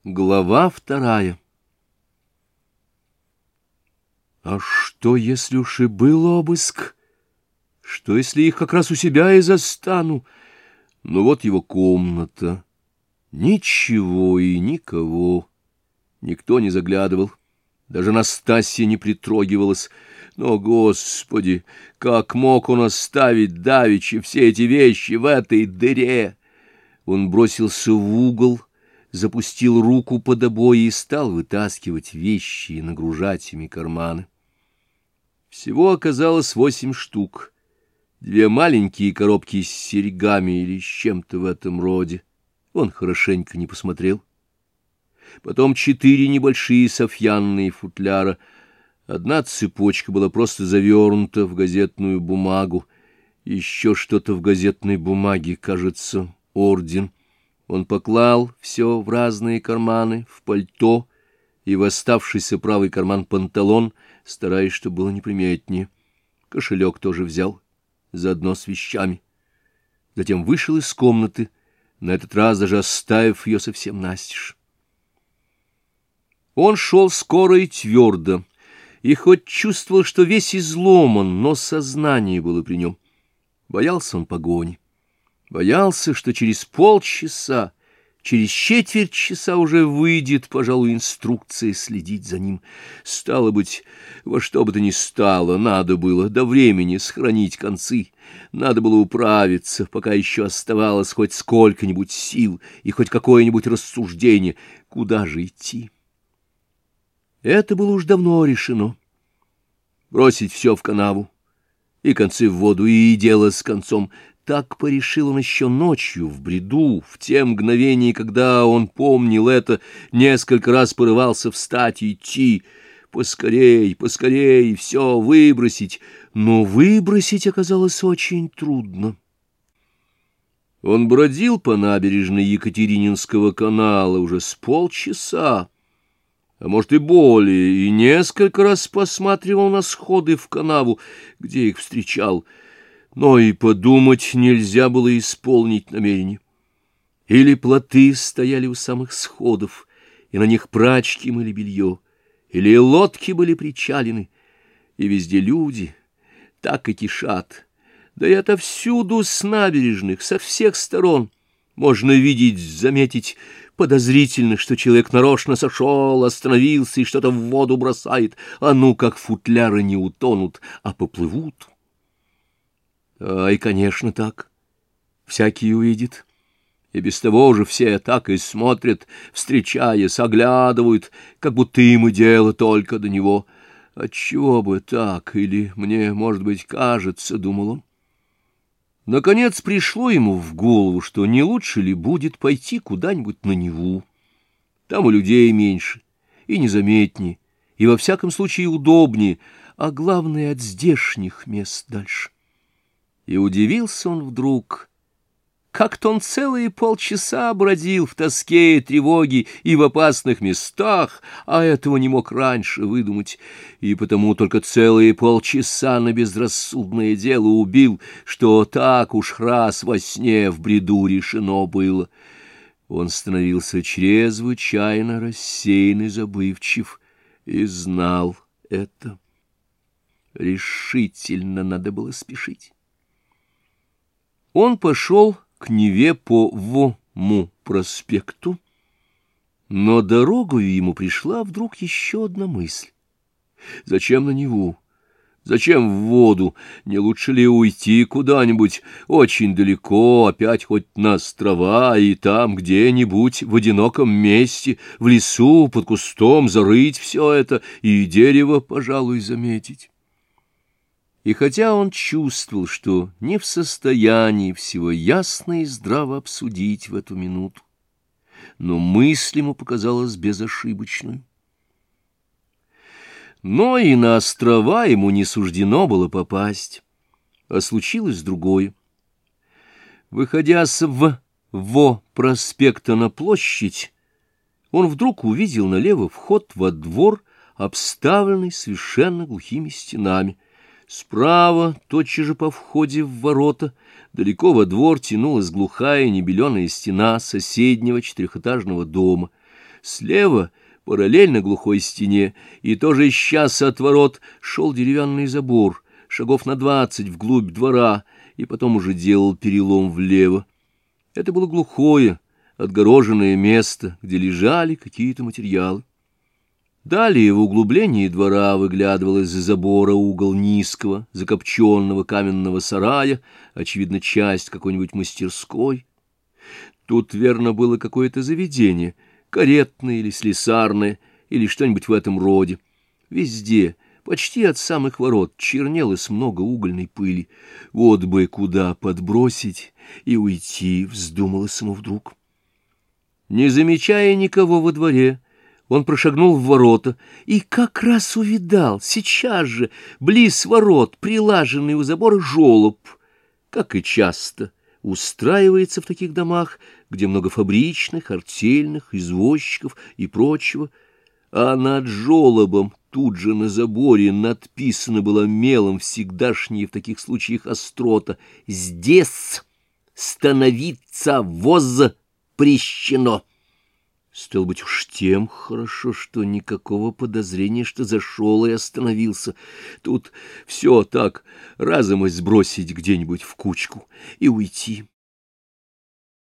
Глава 2. А что, если уж и был обыск? Что, если их как раз у себя и застану? Ну вот его комната. Ничего и никого. Никто не заглядывал. Даже Настасья не притрогивалась. Но, Господи, как мог он оставить давеча все эти вещи в этой дыре? Он бросился в угол, запустил руку под обои и стал вытаскивать вещи и нагружать ими карманы. Всего оказалось 8 штук. 2 маленькие коробки с серьгами или с чем-то в этом роде. Он хорошенько не посмотрел. Потом 4 небольшие софьянные футляра. Одна цепочка была просто завернута в газетную бумагу. Еще что-то в газетной бумаге, кажется, орден. Он поклал все в разные карманы, в пальто и в оставшийся правый карман панталон, стараясь, чтобы было неприметнее. Кошелек тоже взял, заодно с вещами. Затем вышел из комнаты, на этот раз даже оставив ее совсем настежь. Он шел скоро и твердо, и хоть чувствовал, что весь изломан, но сознание было при нем. Боялся он погони. Боялся, что через полчаса, через четверть часа уже выйдет, пожалуй, инструкция следить за ним. Стало быть, во что бы то ни стало, надо было до времени сохранить концы. Надо было управиться, пока еще оставалось хоть сколько-нибудь сил и хоть какое-нибудь рассуждение. Куда же идти? Это было уж давно решено. Бросить все в канаву, и концы в воду, и дело с концом. Так порешил он еще ночью, в бреду, в те мгновения, когда он помнил это, несколько раз порывался встать и идти. Поскорей, поскорей, все выбросить. Но выбросить оказалось очень трудно. Он бродил по набережной Екатерининского канала уже с полчаса, а может и более, и несколько раз посматривал на сходы в канаву, где их встречал. Но и подумать нельзя было исполнить намерение. Или плоты стояли у самых сходов, и на них прачки мыли белье, или лодки были причалены, и везде люди так и кишат. Да и отовсюду с набережных, со всех сторон можно видеть, заметить подозрительно, что человек нарочно сошел, остановился и что-то в воду бросает, а ну как футляры не утонут, а поплывут. И, конечно, так. Всякий увидит. И без того же все так и смотрят, встречаясь, оглядывают, как будто им и дело только до него. Отчего бы так? Или мне, может быть, кажется, думал он. Наконец пришло ему в голову, что не лучше ли будет пойти куда-нибудь на Неву. Там и людей меньше, и незаметнее, и во всяком случае удобнее, а главное, от здешних мест дальше. И удивился он вдруг. Как-то он целые полчаса бродил в тоске и тревоге и в опасных местах, а этого не мог раньше выдумать, и потому только целые полчаса на безрассудное дело убил, что так уж раз во сне в бреду решено было. Он становился чрезвычайно рассеян и забывчив, и знал это. Решительно надо было спешить. Он пошел к Неве по Вому проспекту, но дорогою ему пришла вдруг еще одна мысль. Зачем на Неву? Зачем в воду? Не лучше ли уйти куда-нибудь очень далеко, опять хоть на острова, и там где-нибудь в одиноком месте, в лесу, под кустом зарыть все это и дерево, пожалуй, заметить? И хотя он чувствовал, что не в состоянии всего ясно и здраво обсудить в эту минуту, но мысль ему показалась безошибочной. Но и на острова ему не суждено было попасть, а случилось другое. Выходя с Во проспекта на площадь, он вдруг увидел налево вход во двор, обставленный совершенно глухими стенами. Справа, тотчас же по входе в ворота, далеко во двор тянулась глухая небеленая стена соседнего 4-этажного дома. Слева, параллельно глухой стене, и тоже сейчас от ворот, шел деревянный забор, шагов на 20 вглубь двора, и потом уже делал перелом влево. Это было глухое, отгороженное место, где лежали какие-то материалы. Далее в углублении двора выглядывал из-за забора угол низкого, закопченного каменного сарая, очевидно, часть какой-нибудь мастерской. Тут, верно, было какое-то заведение, каретное или слесарное, или что-нибудь в этом роде. Везде, почти от самых ворот, чернелось много угольной пыли. Вот бы куда подбросить и уйти, вздумалось ему вдруг. Не замечая никого во дворе, он прошагнул в ворота и как раз увидал сейчас же, близ ворот, прилаженный у забора жолоб, как и часто устраивается в таких домах, где много фабричных, артельных, извозчиков и прочего, а над жолобом тут же на заборе надписано было мелом всегдашняя в таких случаях острота: «Здесь становиться возпрещено». Стало быть, уж тем хорошо, что никакого подозрения, что зашел и остановился. Тут все так разом сбросить где-нибудь в кучку и уйти.